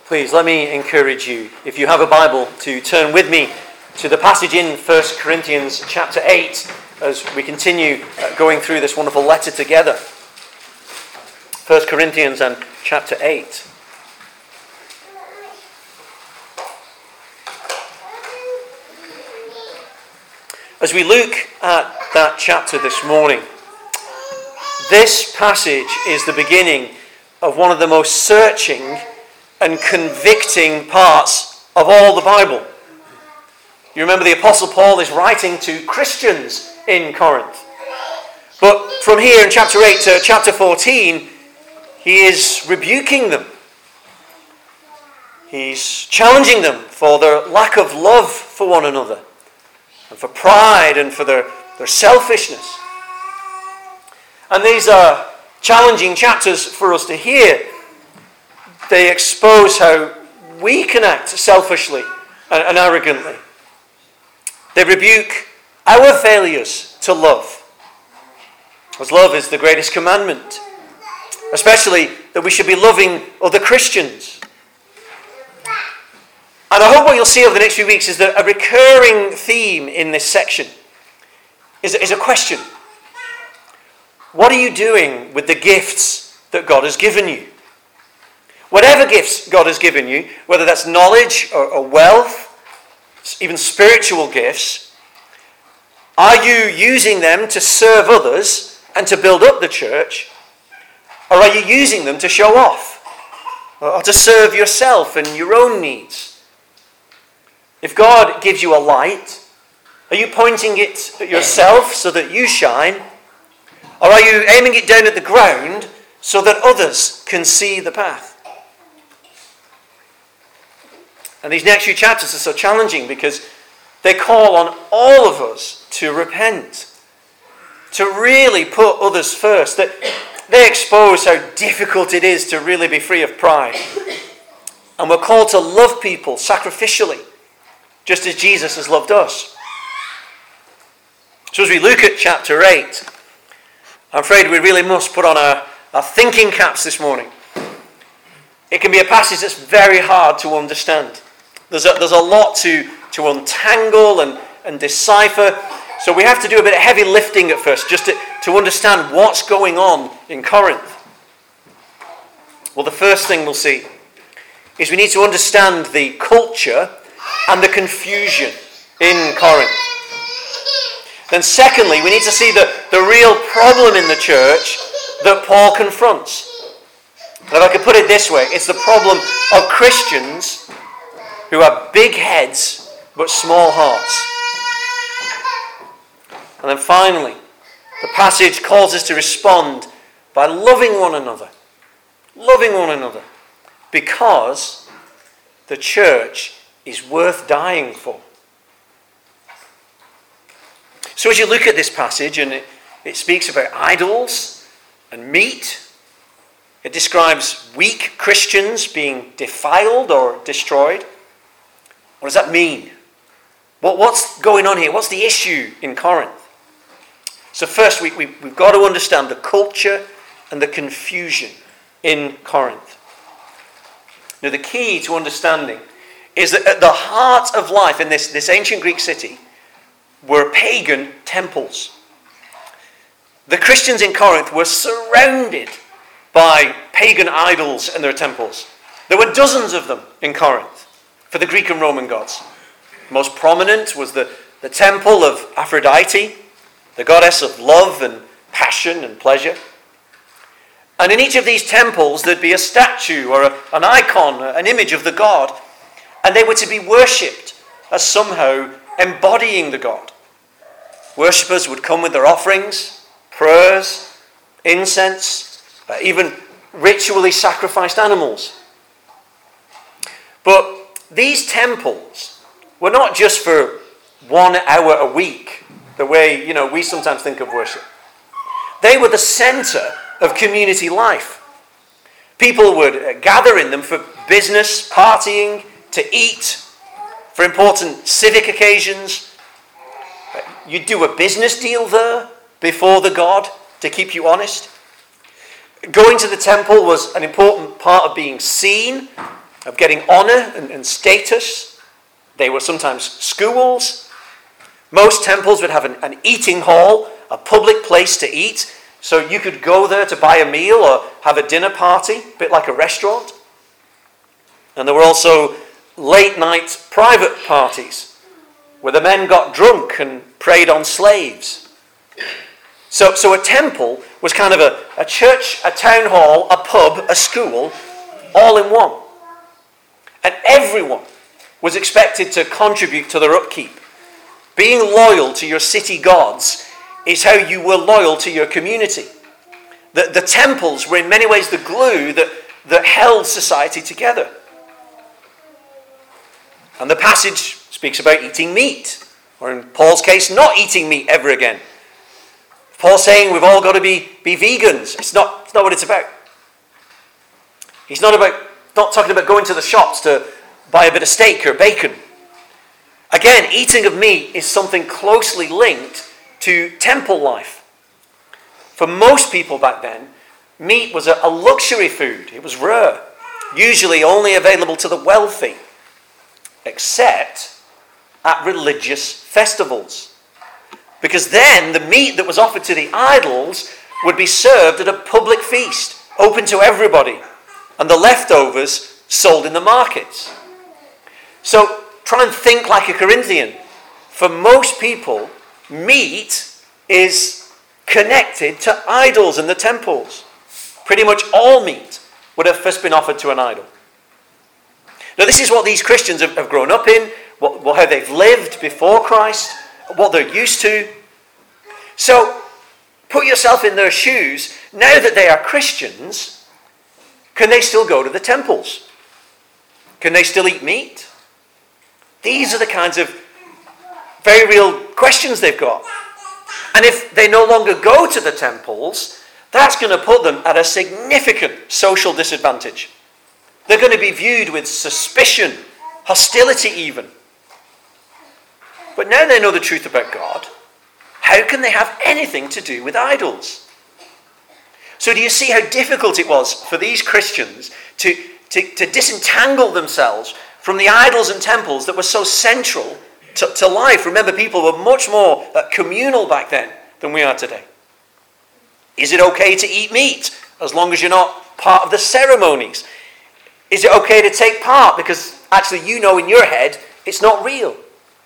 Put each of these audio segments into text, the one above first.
Please let me encourage you, if you have a Bible, to turn with me to the passage in 1 Corinthians chapter 8 as we continue going through this wonderful letter together. 1 Corinthians and chapter 8. As we look at that chapter this morning, this passage is the beginning of one of the most searching and convicting parts of all the Bible. You remember the Apostle Paul is writing to Christians in Corinth. But from here in chapter 8 to chapter 14, he is rebuking them. He's challenging them for their lack of love for one another, and for pride and for their selfishness. And these are challenging chapters for us to hear. They expose how we can act selfishly and arrogantly. They rebuke our failures to love, as love is the greatest commandment, especially that we should be loving other Christians. And I hope what you'll see over the next few weeks is that a recurring theme in this section is a question. What are you doing with the gifts that God has given you? Whatever gifts God has given you, whether that's knowledge or wealth, even spiritual gifts, are you using them to serve others and to build up the church? Or are you using them to show off? Or to serve yourself and your own needs? If God gives you a light, are you pointing it at yourself so that you shine? Or are you aiming it down at the ground so that others can see the path? And these next few chapters are so challenging because they call on all of us to repent, to really put others first. They expose how difficult it is to really be free of pride. And we're called to love people sacrificially, just as Jesus has loved us. So as we look at chapter 8, I'm afraid we really must put on our thinking caps this morning. It can be a passage that's very hard to understand. There's a lot to untangle and decipher. So we have to do a bit of heavy lifting at first just to understand what's going on in Corinth. Well, the first thing we'll see is we need to understand the culture and the confusion in Corinth. Then secondly, we need to see the real problem in the church that Paul confronts. Now, if I could put it this way, it's the problem of Christians who have big heads but small hearts. And then finally, the passage calls us to respond by loving one another. Loving one another. Because the church is worth dying for. So as you look at this passage, and it speaks about idols and meat, it describes weak Christians being defiled or destroyed. What does that mean? What's going on here? What's the issue in Corinth? So first, we've got to understand the culture and the confusion in Corinth. Now, the key to understanding is that at the heart of life in this ancient Greek city were pagan temples. The Christians in Corinth were surrounded by pagan idols and their temples. There were dozens of them in Corinth for the Greek and Roman gods. Most prominent was the temple of Aphrodite, the goddess of love and passion and pleasure. And in each of these temples there'd be a statue or an icon, an image of the god, and they were to be worshipped as somehow embodying the god. Worshippers would come with their offerings, prayers, incense, even ritually sacrificed animals. But these temples were not just for 1 hour a week, the way, we sometimes think of worship. They were the center of community life. People would gather in them for business, partying, to eat, for important civic occasions. You'd do a business deal there before the god to keep you honest. Going to the temple was an important part of being seen of getting honor and status. They were sometimes schools. Most temples would have an eating hall, a public place to eat. So you could go there to buy a meal or have a dinner party, a bit like a restaurant. And there were also late night private parties where the men got drunk and preyed on slaves. So a temple was kind of a church, a town hall, a pub, a school, all in one. And everyone was expected to contribute to their upkeep. Being loyal to your city gods is how you were loyal to your community. The temples were in many ways the glue that held society together. And the passage speaks about eating meat, or in Paul's case, not eating meat ever again. Paul's saying we've all got to be vegans. It's not what it's about. He's not talking about going to the shops to buy a bit of steak or bacon. Again, eating of meat is something closely linked to temple life. For most people back then, meat was a luxury food. It was rare, usually only available to the wealthy, except at religious festivals. Because then the meat that was offered to the idols would be served at a public feast, open to everybody, and the leftovers sold in the markets. So try and think like a Corinthian. For most people, meat is connected to idols in the temples. Pretty much all meat would have first been offered to an idol. Now this is what these Christians have grown up in, how they've lived before Christ, what they're used to. So put yourself in their shoes. Now that they are Christians, can they still go to the temples? Can they still eat meat? These are the kinds of very real questions they've got. And if they no longer go to the temples, that's going to put them at a significant social disadvantage. They're going to be viewed with suspicion, hostility even. But now they know the truth about God, how can they have anything to do with idols? So do you see how difficult it was for these Christians to disentangle themselves from the idols and temples that were so central to life? Remember, people were much more communal back then than we are today. Is it okay to eat meat as long as you're not part of the ceremonies? Is it okay to take part because actually you know in your head it's not real?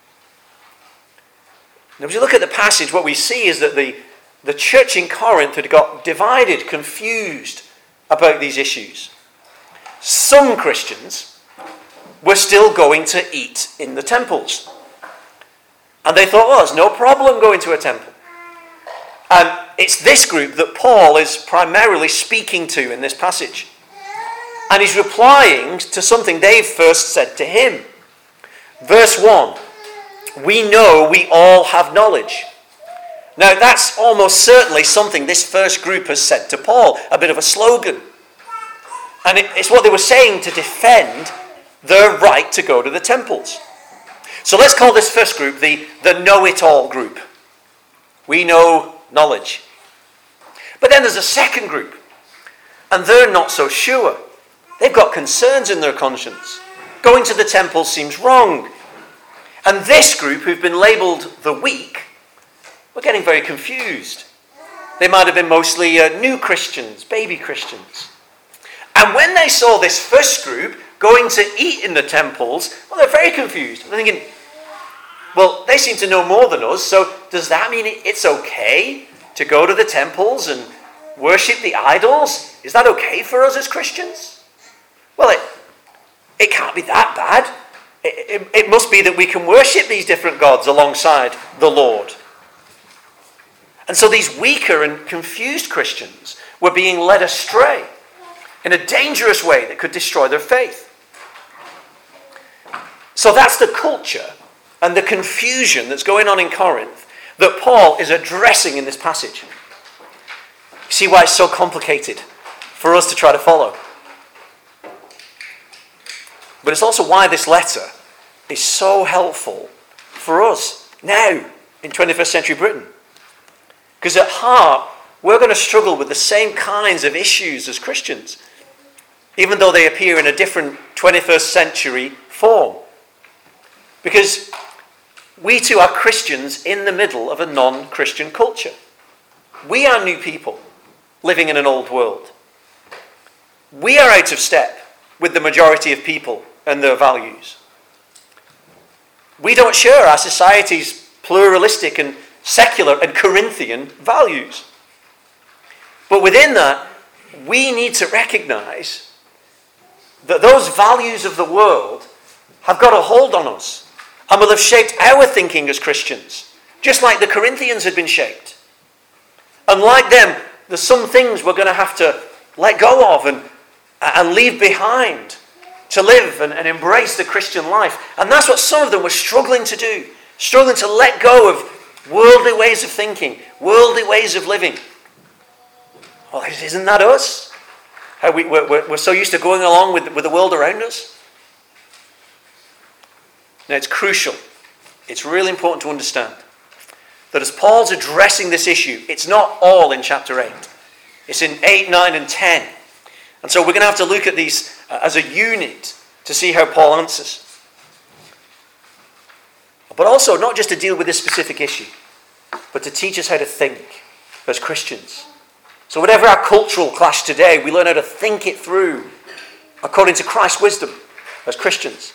Now, as you look at the passage, what we see is that the church in Corinth had got divided, confused about these issues. Some Christians were still going to eat in the temples. And they thought, there's no problem going to a temple. And it's this group that Paul is primarily speaking to in this passage. And he's replying to something they've first said to him. Verse 1, we know we all have knowledge. Now that's almost certainly something this first group has said to Paul, a bit of a slogan. And it's what they were saying to defend their right to go to the temples. So let's call this first group the know-it-all group. We know knowledge. But then there's a second group, and they're not so sure. They've got concerns in their conscience. Going to the temple seems wrong. And this group, who've been labelled the weak, were getting very confused. They might have been mostly new Christians, baby Christians. And when they saw this first group going to eat in the temples, they're very confused. They're thinking, well, they seem to know more than us, so does that mean it's okay to go to the temples and worship the idols? Is that okay for us as Christians? Well, it can't be that bad. It must be that we can worship these different gods alongside the Lord. And so these weaker and confused Christians were being led astray in a dangerous way that could destroy their faith. So that's the culture and the confusion that's going on in Corinth that Paul is addressing in this passage. You see why it's so complicated for us to try to follow. But it's also why this letter is so helpful for us now in 21st century Britain. Because at heart, we're going to struggle with the same kinds of issues as Christians, even though they appear in a different 21st century form. Because we too are Christians in the middle of a non-Christian culture. We are new people living in an old world. We are out of step with the majority of people and their values. We don't share our society's pluralistic and secular and Corinthian values. But within that, we need to recognize that those values of the world have got a hold on us and will have shaped our thinking as Christians, just like the Corinthians had been shaped. And like them, there's some things we're going to have to let go of and leave behind to live and embrace the Christian life. And that's what some of them were struggling to do, struggling to let go of worldly ways of thinking, worldly ways of living. Well, isn't that us? How we're so used to going along with the world around us. Now, it's crucial. It's really important to understand that as Paul's addressing this issue, it's not all in chapter 8. It's in 8, 9, and 10. And so we're going to have to look at these as a unit to see how Paul answers. But also, not just to deal with this specific issue, but to teach us how to think as Christians. So whatever our cultural clash today, we learn how to think it through according to Christ's wisdom as Christians.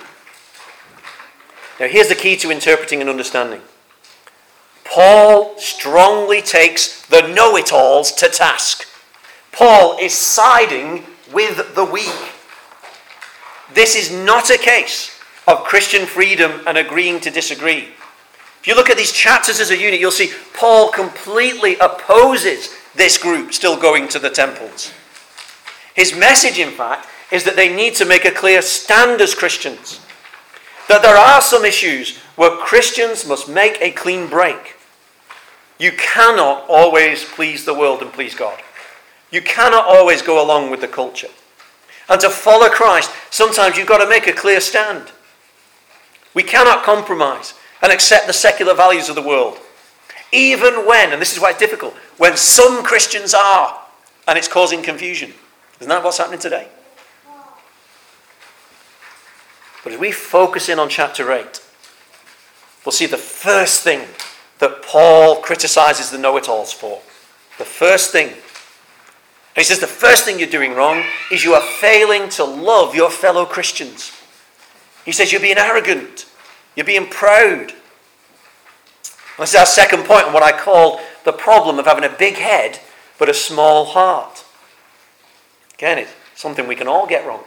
Now, here's the key to interpreting and understanding. Paul strongly takes the know-it-alls to task. Paul is siding with the weak. This is not a case of Christian freedom and agreeing to disagree. If you look at these chapters as a unit, you'll see Paul completely opposes this group still going to the temples. His message, in fact, is that they need to make a clear stand as Christians. That there are some issues where Christians must make a clean break. You cannot always please the world and please God. You cannot always go along with the culture. And to follow Christ, sometimes you've got to make a clear stand. We cannot compromise and accept the secular values of the world. Even when, and this is why it's difficult, when some Christians are, and it's causing confusion. Isn't that what's happening today? But as we focus in on chapter 8, we'll see the first thing that Paul criticizes the know-it-alls for. The first thing. And he says the first thing you're doing wrong is you are failing to love your fellow Christians. He says you're being arrogant. You're being proud. This is our second point on what I call the problem of having a big head but a small heart. Again, it's something we can all get wrong.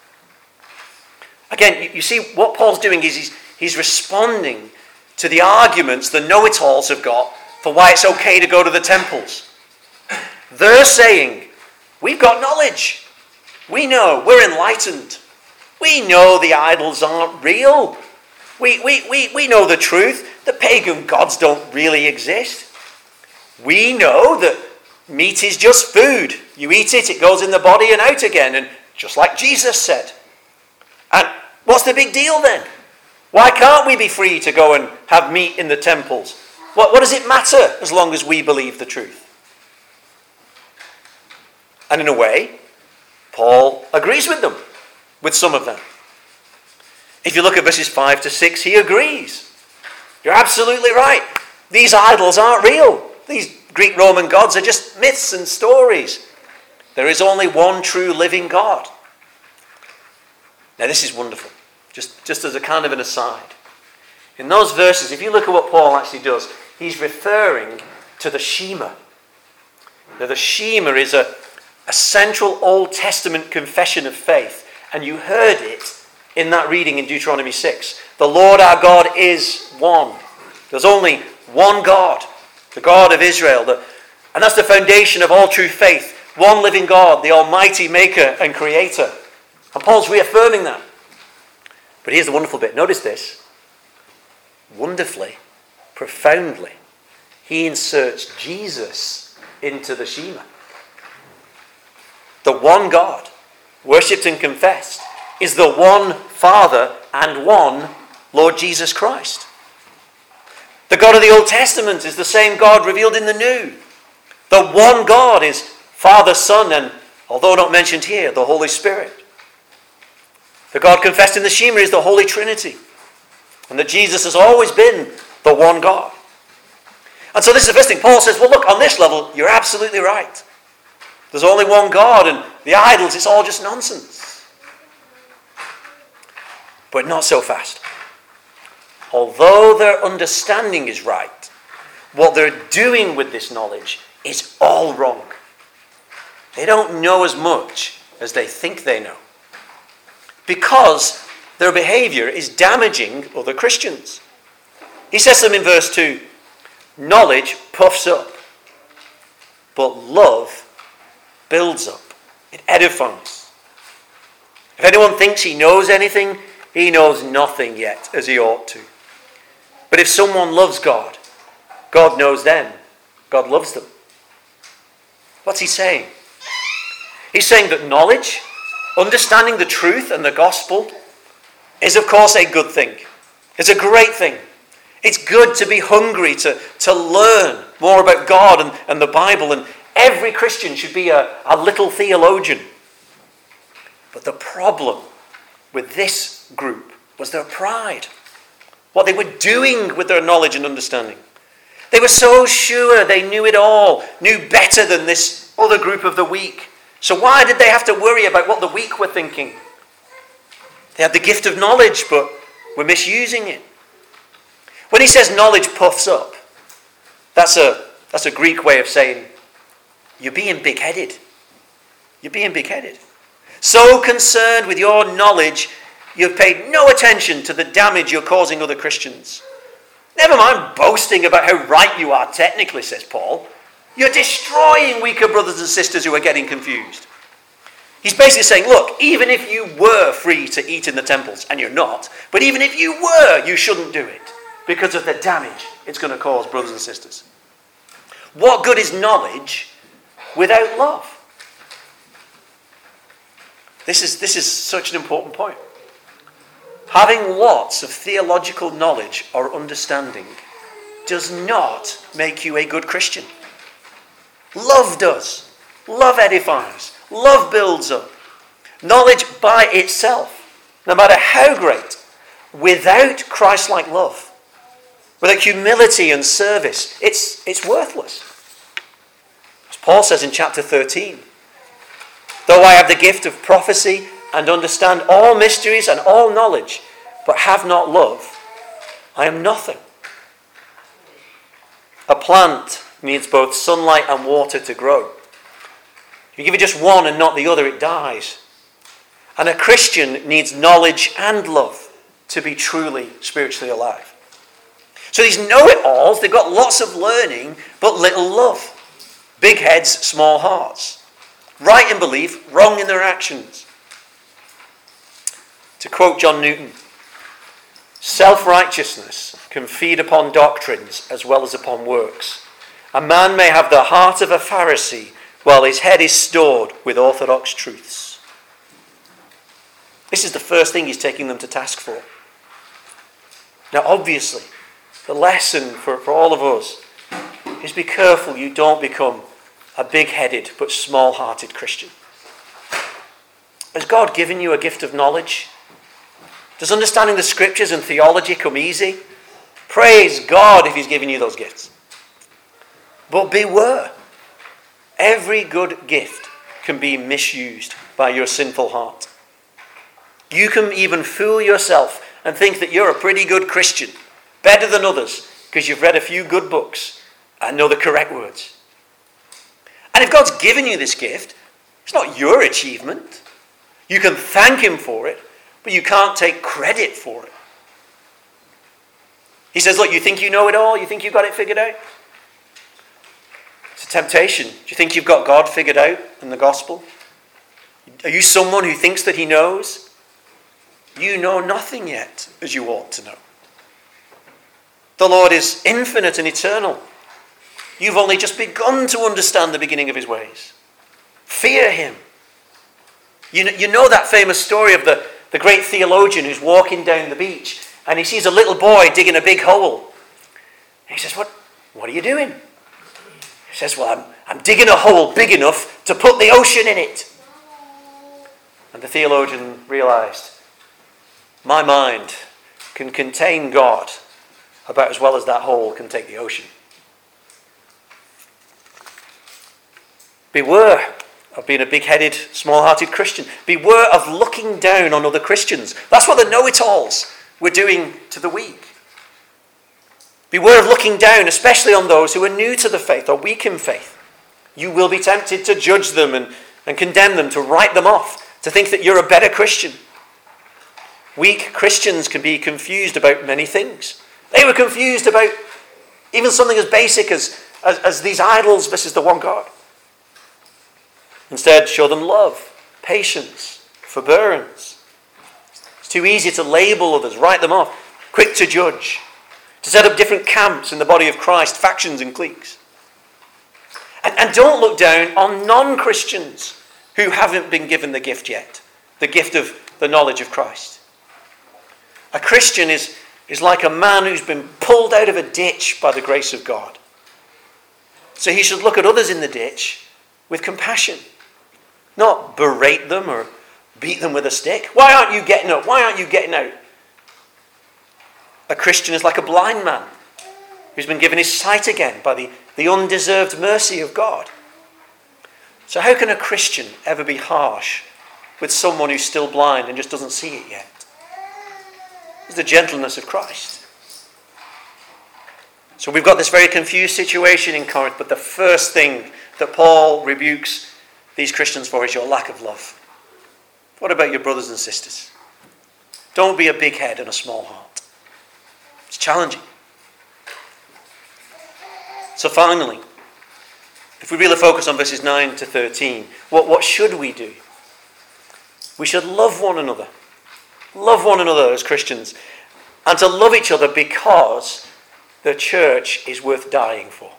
Again, you see what Paul's doing is he's responding to the arguments the know-it-alls have got for why it's okay to go to the temples. They're saying, we've got knowledge. We know, we're enlightened. We know the idols aren't real. We know the truth. The pagan gods don't really exist. We know that meat is just food. You eat it, it goes in the body and out again. And just like Jesus said. And what's the big deal then? Why can't we be free to go and have meat in the temples? What does it matter as long as we believe the truth? And in a way, Paul agrees with them, with some of them. If you look at verses 5 to 6, he agrees. You're absolutely right. These idols aren't real. These Greek-Roman gods are just myths and stories. There is only one true living God. Now this is wonderful. Just as a kind of an aside. In those verses, if you look at what Paul actually does, he's referring to the Shema. Now the Shema is a central Old Testament confession of faith. And you heard it in that reading in Deuteronomy 6. The Lord our God is one. There's only one God, the God of Israel. And that's the foundation of all true faith. One living God, the Almighty Maker and Creator. And Paul's reaffirming that. But here's the wonderful bit. Notice this. Wonderfully, profoundly, he inserts Jesus into the Shema. The one God, worshipped and confessed, is the one Father and one Lord Jesus Christ. The God of the Old Testament is the same God revealed in the New. The one God is Father, Son, and, although not mentioned here, the Holy Spirit. that God confessed in the Shema is the Holy Trinity, and that Jesus has always been the one God. And so this is the first thing. Paul says, well, look, on this level, you're absolutely right. There's only one God, and the idols, it's all just nonsense. But not so fast. Although their understanding is right, what they're doing with this knowledge is all wrong. They don't know as much as they think they know, because their behavior is damaging other Christians. He says to them in verse 2, knowledge puffs up, but love builds up. It edifies. If anyone thinks he knows anything, he knows nothing yet as he ought to. But if someone loves God, God knows them. God loves them. What's he saying? He's saying that knowledge, understanding the truth and the gospel, is of course a good thing. It's a great thing. It's good to be hungry to learn more about God and the Bible, and every Christian should be a little theologian. But the problem with this group was their pride. What they were doing with their knowledge and understanding. They were so sure they knew it all, knew better than this other group of the weak. So why did they have to worry about what the weak were thinking? They had the gift of knowledge, but were misusing it. When he says knowledge puffs up, that's a Greek way of saying you're being big-headed. You're being big-headed. So concerned with your knowledge, you've paid no attention to the damage you're causing other Christians. Never mind boasting about how right you are technically, says Paul. You're destroying weaker brothers and sisters who are getting confused. He's basically saying, look, even if you were free to eat in the temples, and you're not, but even if you were, you shouldn't do it because of the damage it's going to cause brothers and sisters. What good is knowledge without love? This is such an important point. Having lots of theological knowledge or understanding does not make you a good Christian. Love does. Love edifies. Love builds up. Knowledge by itself, no matter how great, without Christ-like love, without humility and service, it's worthless. As Paul says in chapter 13, though I have the gift of prophecy and understand all mysteries and all knowledge, but have not love, I am nothing. A plant needs both sunlight and water to grow. If you give it just one and not the other, it dies. And a Christian needs knowledge and love to be truly spiritually alive. So these know-it-alls, they've got lots of learning, but little love. Big heads, small hearts. Right in belief, wrong in their actions. To quote John Newton, self-righteousness can feed upon doctrines as well as upon works. A man may have the heart of a Pharisee while his head is stored with orthodox truths. This is the first thing he's taking them to task for. Now, obviously, the lesson for all of us is be careful you don't become a big-headed but small-hearted Christian. Has God given you a gift of knowledge? Does understanding the scriptures and theology come easy? Praise God if he's given you those gifts. But beware. Every good gift can be misused by your sinful heart. You can even fool yourself and think that you're a pretty good Christian, better than others, because you've read a few good books and know the correct words. And if God's given you this gift, it's not your achievement. You can thank him for it, but you can't take credit for it. He says, look, you think you know it all? You think you've got it figured out? It's a temptation. Do you think you've got God figured out in the gospel? Are you someone who thinks that he knows? You know nothing yet as you ought to know. The Lord is infinite and eternal. You've only just begun to understand the beginning of his ways. Fear him. You know that famous story of the great theologian who's walking down the beach and he sees a little boy digging a big hole. And he says, what are you doing? He says, well, I'm digging a hole big enough to put the ocean in it. And the theologian realized my mind can contain God about as well as that hole can take the ocean. Beware of being a big-headed, small-hearted Christian. Beware of looking down on other Christians. That's what the know-it-alls were doing to the weak. Beware of looking down, especially on those who are new to the faith or weak in faith. You will be tempted to judge them and condemn them, to write them off, to think that you're a better Christian. Weak Christians can be confused about many things. They were confused about even something as basic as these idols versus the one God. Instead, show them love, patience, forbearance. It's too easy to label others, write them off, quick to judge, to set up different camps in the body of Christ, factions and cliques. And don't look down on non-Christians who haven't been given the gift yet, the gift of the knowledge of Christ. A Christian is like a man who's been pulled out of a ditch by the grace of God. So he should look at others in the ditch with compassion, not berate them or beat them with a stick. Why aren't you getting up? Why aren't you getting out? A Christian is like a blind man who's been given his sight again by the undeserved mercy of God. So how can a Christian ever be harsh with someone who's still blind and just doesn't see it yet? It's the gentleness of Christ. So we've got this very confused situation in Corinth, but the first thing that Paul rebukes these Christians for is your lack of love. What about your brothers and sisters? Don't be a big head and a small heart. It's challenging. So finally, if we really focus on verses 9 to 13, what should we do? We should love one another. Love one another as Christians. And to love each other because the church is worth dying for.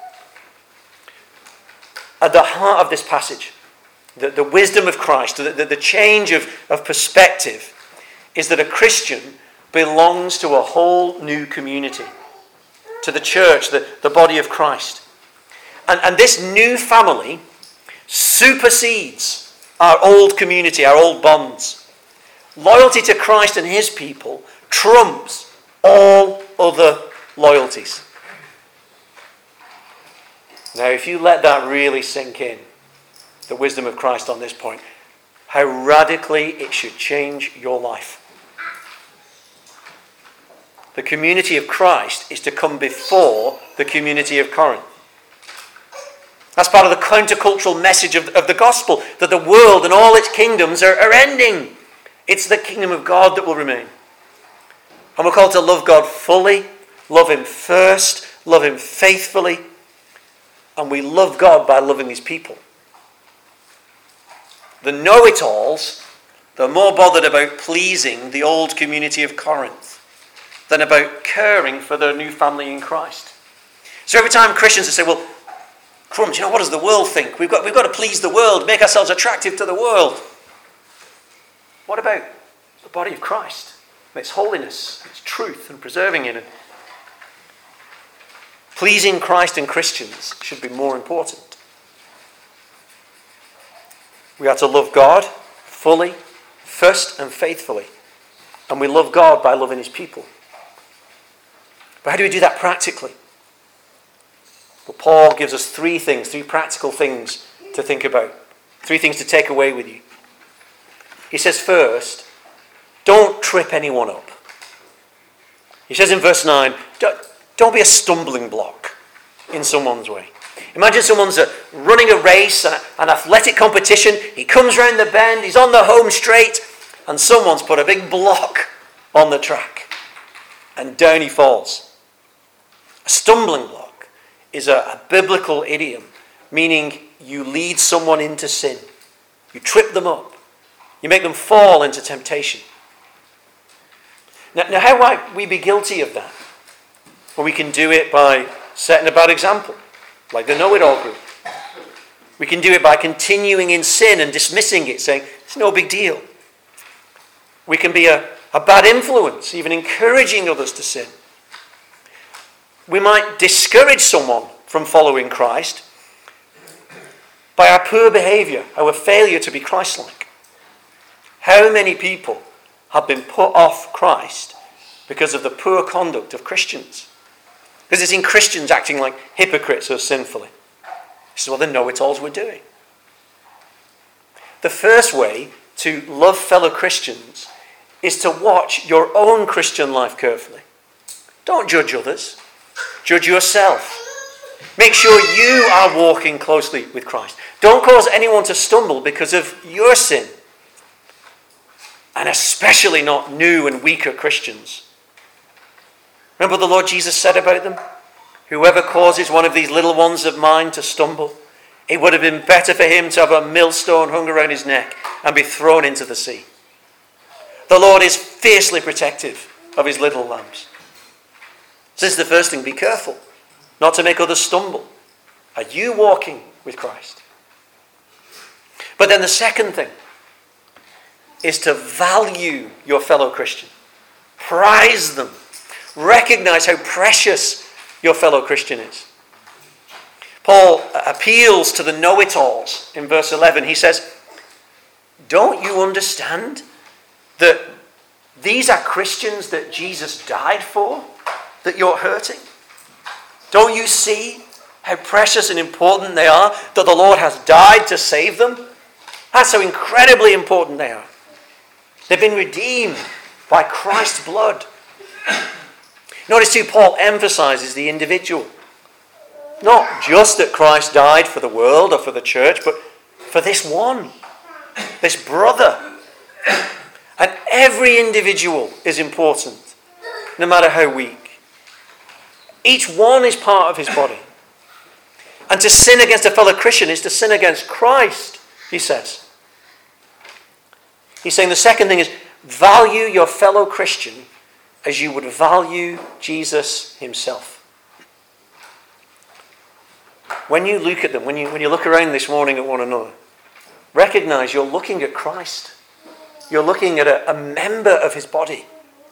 At the heart of this passage, the wisdom of Christ, the change of perspective, is that a Christian belongs to a whole new community. To the church, the body of Christ. And this new family supersedes our old community, our old bonds. Loyalty to Christ and his people trumps all other loyalties. Now, if you let that really sink in, the wisdom of Christ on this point, how radically it should change your life. The community of Christ is to come before the community of Corinth. That's part of the countercultural message of the gospel, that the world and all its kingdoms are ending. It's the kingdom of God that will remain. And we're called to love God fully, love him first, love him faithfully, and we love God by loving his people. The know-it-alls, they're more bothered about pleasing the old community of Corinth than about caring for their new family in Christ. So every time Christians say, well, crumbs, what does the world think? We've got to please the world, make ourselves attractive to the world. What about the body of Christ? Its holiness, its truth, and preserving it. Pleasing Christ and Christians should be more important. We are to love God fully, first and faithfully. And we love God by loving his people. But how do we do that practically? Well, Paul gives us three practical things to think about. 3 things to take away with you. He says first, don't trip anyone up. He says in verse 9, don't be a stumbling block in someone's way. Imagine someone's running a race, an athletic competition. He comes round the bend, he's on the home straight, and someone's put a big block on the track. And down he falls. A stumbling block is a biblical idiom, meaning you lead someone into sin. You trip them up. You make them fall into temptation. Now how might we be guilty of that? Well, we can do it by setting a bad example, like the know-it-all group. We can do it by continuing in sin and dismissing it, saying, it's no big deal. We can be a bad influence, even encouraging others to sin. We might discourage someone from following Christ by our poor behavior, our failure to be Christ-like. How many people have been put off Christ because of the poor conduct of Christians. Because it's in Christians acting like hypocrites or sinfully. This is what the know-it-alls were doing. The first way to love fellow Christians is to watch your own Christian life carefully. Don't judge others. Judge yourself. Make sure you are walking closely with Christ. Don't cause anyone to stumble because of your sin. And especially not new and weaker Christians. Remember what the Lord Jesus said about them? Whoever causes one of these little ones of mine to stumble, it would have been better for him to have a millstone hung around his neck and be thrown into the sea. The Lord is fiercely protective of his little lambs. So this is the first thing, be careful not to make others stumble. Are you walking with Christ? But then the second thing is to value your fellow Christian. Prize them. Recognize how precious your fellow Christian is. Paul appeals to the know-it-alls in verse 11. He says, don't you understand that these are Christians that Jesus died for, that you're hurting? Don't you see how precious and important they are, that the Lord has died to save them? That's how incredibly important they are. They've been redeemed by Christ's blood. Notice too, Paul emphasizes the individual. Not just that Christ died for the world or for the church, but for this one, this brother. And every individual is important, no matter how weak. Each one is part of his body. And to sin against a fellow Christian is to sin against Christ, he says. He's saying the second thing is value your fellow Christian as you would value Jesus himself. When you look at them, when you look around this morning at one another, recognize you're looking at Christ. You're looking at a member of his body.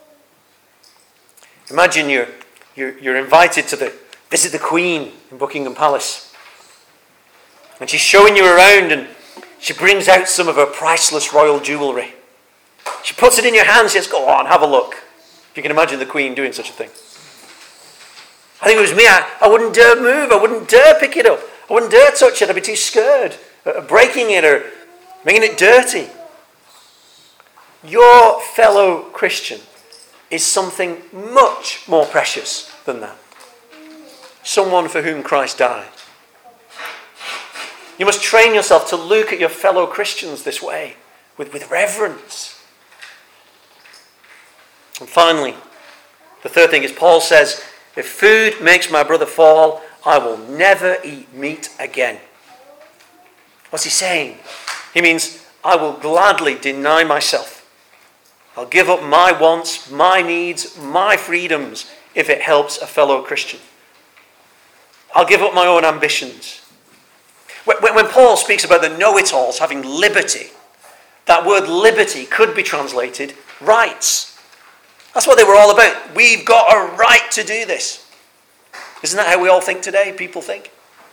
Imagine you're invited to visit the Queen in Buckingham Palace. And she's showing you around and she brings out some of her priceless royal jewellery. She puts it in your hand and says, go on, have a look. If you can imagine the Queen doing such a thing. I think if it was me, I wouldn't dare move. I wouldn't dare pick it up. I wouldn't dare touch it. I'd be too scared of breaking it or making it dirty. Your fellow Christian is something much more precious than that. Someone for whom Christ died. You must train yourself to look at your fellow Christians this way, with reverence. And finally, the third thing is Paul says, if food makes my brother fall, I will never eat meat again. What's he saying? He means, I will gladly deny myself. I'll give up my wants, my needs, my freedoms, if it helps a fellow Christian. I'll give up my own ambitions. When Paul speaks about the know-it-alls having liberty, that word liberty could be translated rights. That's what they were all about. We've got a right to do this. Isn't that how we all think today? People think.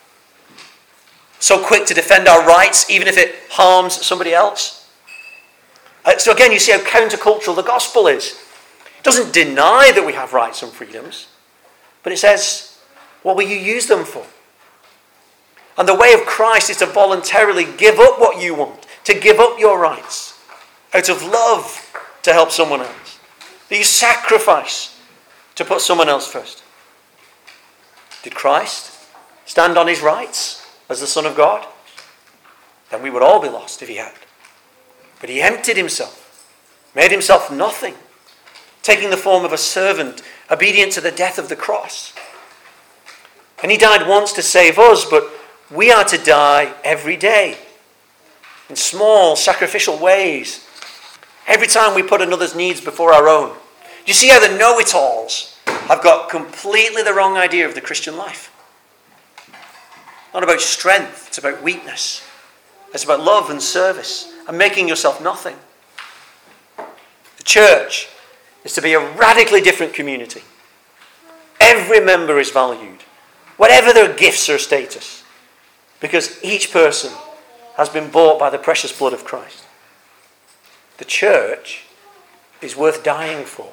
So quick to defend our rights, even if it harms somebody else. So again, you see how countercultural the gospel is. It doesn't deny that we have rights and freedoms, but it says, what will you use them for? And the way of Christ is to voluntarily give up what you want, to give up your rights, out of love to help someone else. That you sacrifice to put someone else first. Did Christ stand on his rights as the Son of God? Then we would all be lost if he had. But he emptied himself, made himself nothing, taking the form of a servant, obedient to the death of the cross. And he died once to save us, but we are to die every day in small sacrificial ways. Every time we put another's needs before our own. Do you see how the know-it-alls have got completely the wrong idea of the Christian life? Not about strength, it's about weakness. It's about love and service and making yourself nothing. The church is to be a radically different community. Every member is valued, whatever their gifts or status, because each person has been bought by the precious blood of Christ. The church is worth dying for.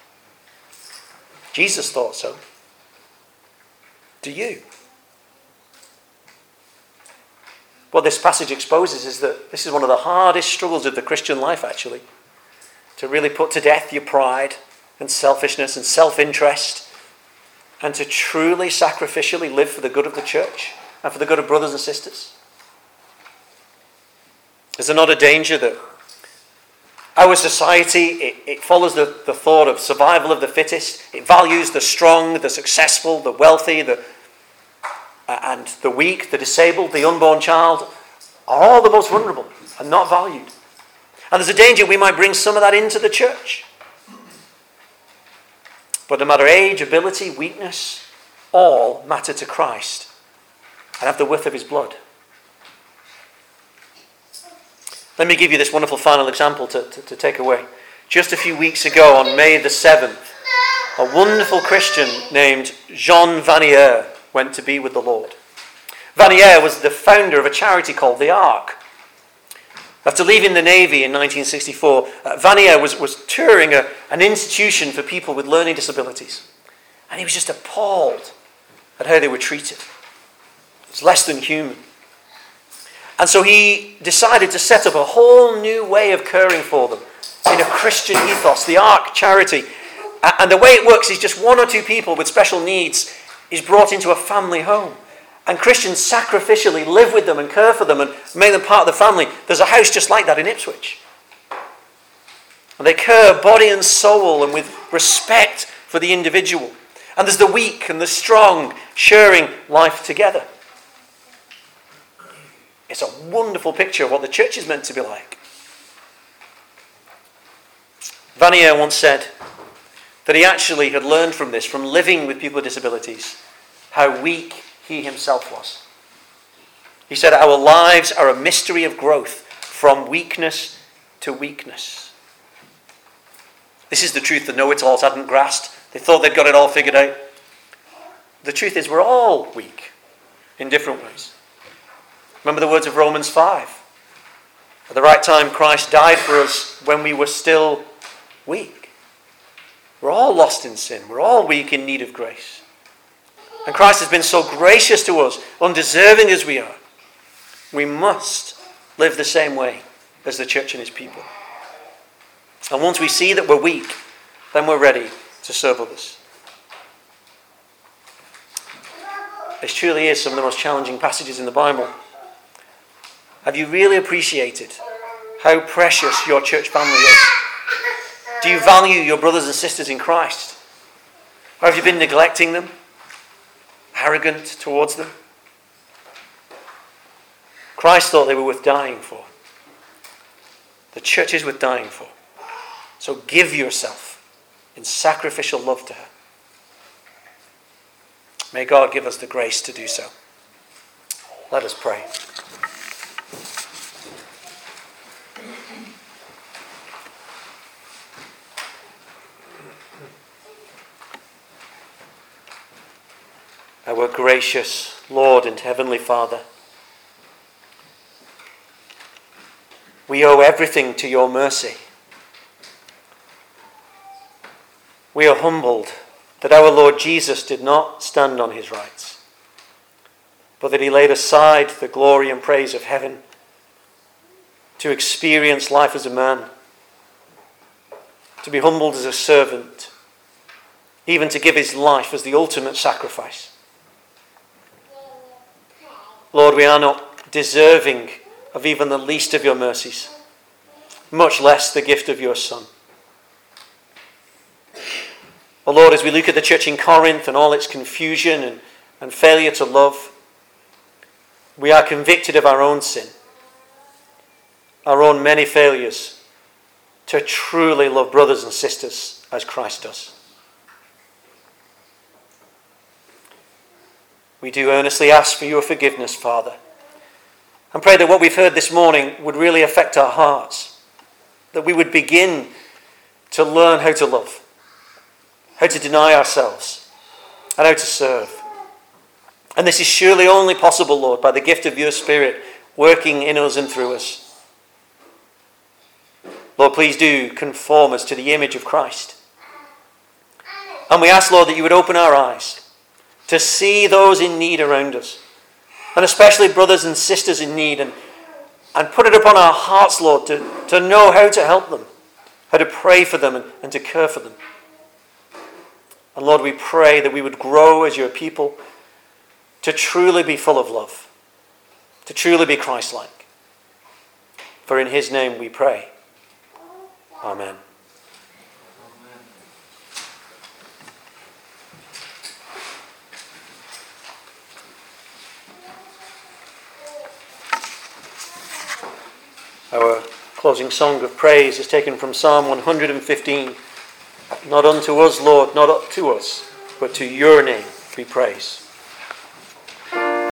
Jesus thought so. Do you? What this passage exposes is that this is one of the hardest struggles of the Christian life, actually. To really put to death your pride and selfishness and self-interest, and to truly sacrificially live for the good of the church and for the good of brothers and sisters. Is there not a danger that our society, it follows the thought of survival of the fittest? It values the strong, the successful, the wealthy, and the weak, the disabled, the unborn child are all the most vulnerable and not valued. And there's a danger we might bring some of that into the church. But no matter age, ability, weakness, all matter to Christ and have the worth of his blood. Let me give you this wonderful final example to take away. Just a few weeks ago, on May the 7th, a wonderful Christian named Jean Vanier went to be with the Lord. Vanier was the founder of a charity called the Ark. After leaving the Navy in 1964, Vanier was touring an institution for people with learning disabilities. And he was just appalled at how they were treated. It was less than human. And so he decided to set up a whole new way of caring for them in a Christian ethos, the Ark charity. And the way it works is just one or two people with special needs is brought into a family home. And Christians sacrificially live with them and care for them and make them part of the family. There's a house just like that in Ipswich. And they care body and soul and with respect for the individual. And there's the weak and the strong sharing life together. It's a wonderful picture of what the church is meant to be like. Vanier once said that he actually had learned from this, from living with people with disabilities, how weak he himself was. He said, our lives are a mystery of growth from weakness to weakness. This is the truth the know-it-alls hadn't grasped. They thought they'd got it all figured out. The truth is we're all weak in different ways. Remember the words of Romans 5. At the right time, Christ died for us when we were still weak. We're all lost in sin. We're all weak in need of grace. And Christ has been so gracious to us, undeserving as we are. We must live the same way as the church and his people. And once we see that we're weak, then we're ready to serve others. This truly is some of the most challenging passages in the Bible. Have you really appreciated how precious your church family is? Do you value your brothers and sisters in Christ? Or have you been neglecting them? Arrogant towards them? Christ thought they were worth dying for. The church is worth dying for. So give yourself in sacrificial love to her. May God give us the grace to do so. Let us pray. Our gracious Lord and Heavenly Father, we owe everything to your mercy. We are humbled that our Lord Jesus did not stand on his rights, but that he laid aside the glory and praise of heaven to experience life as a man, to be humbled as a servant, even to give his life as the ultimate sacrifice. Lord, we are not deserving of even the least of your mercies, much less the gift of your Son. Oh Lord, as we look at the church in Corinth and all its confusion and failure to love, we are convicted of our own sin, our own many failures to truly love brothers and sisters as Christ does. We do earnestly ask for your forgiveness, Father, and pray that what we've heard this morning would really affect our hearts, that we would begin to learn how to love, how to deny ourselves, and how to serve. And this is surely only possible, Lord, by the gift of your Spirit working in us and through us. Lord, please do conform us to the image of Christ. And we ask, Lord, that you would open our eyes to see those in need around us, and especially brothers and sisters in need, and put it upon our hearts, Lord, to know how to help them, how to pray for them and to care for them. And Lord, we pray that we would grow as your people to truly be full of love, to truly be Christ-like. For in his name we pray. Amen. Our closing song of praise is taken from Psalm 115. Not unto us, Lord, not up to us, but to your name be praise.